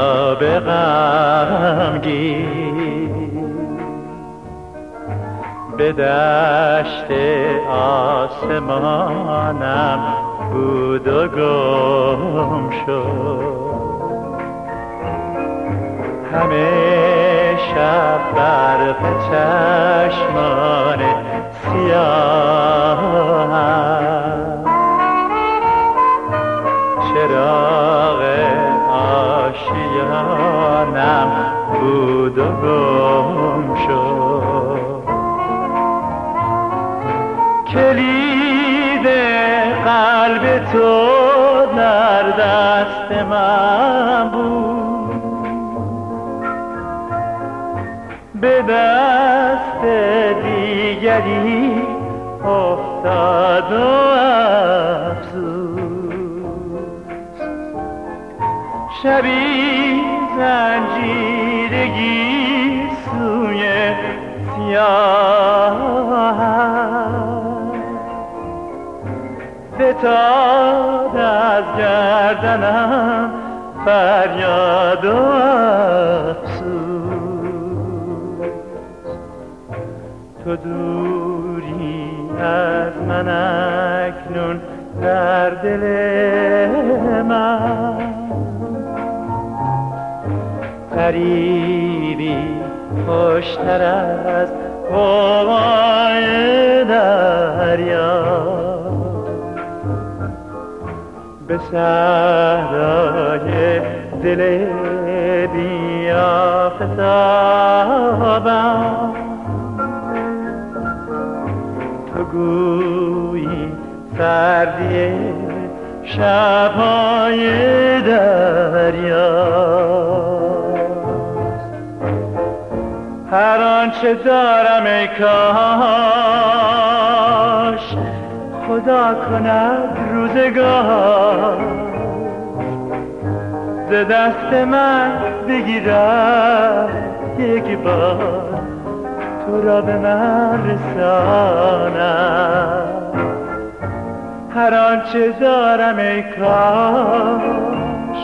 شب غمگین به دشت آسمانم بود و گم شد. همه شب برق چشمان سیاهم چراغ آشیانم بود و گم شد. کلید قلب تو در دست من بود، به دست دیگری افتاد و افسوس. شبی زنجیرگی سوی سیاهم فتاد از گردنم فریاد و افسوس. تو دوری از من اکنون در دل من، غریبی خوشتر از قوای دریا. به صحرای دل بی‌آفتابم تو گویی سردی شب‌های دریاست. هر آنچه دارم ای کاش خدا کند روزگار ز دست من بگیرد یک بار تو را به من رساند. هر آنچه دارم ای کاش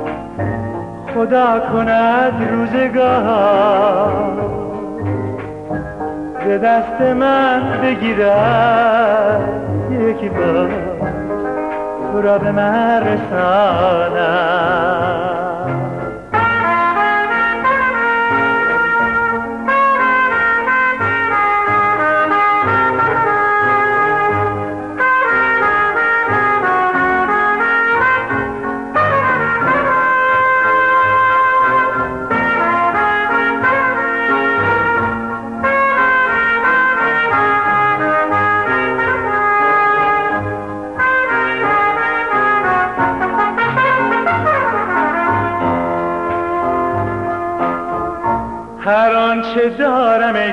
خدا کند روزگار ز دست من بگیرد یک بار تو را به من رساند. هر آنچه دارم ای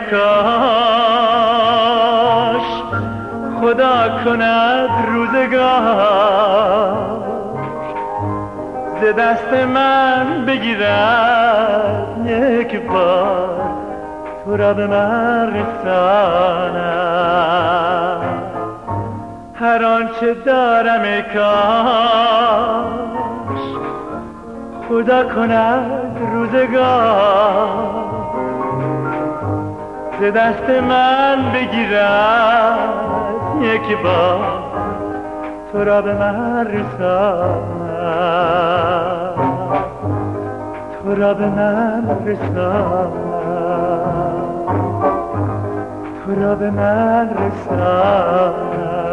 کاش خدا کند روزگار ز دست من بگیرد یک بار تو را به من رساند. هر آنچه دارم ای کاش خدا کند روزگار ز دست من بگیرد یک بار تو را به من رساند. تو را به من رساند. تو را به من رساند.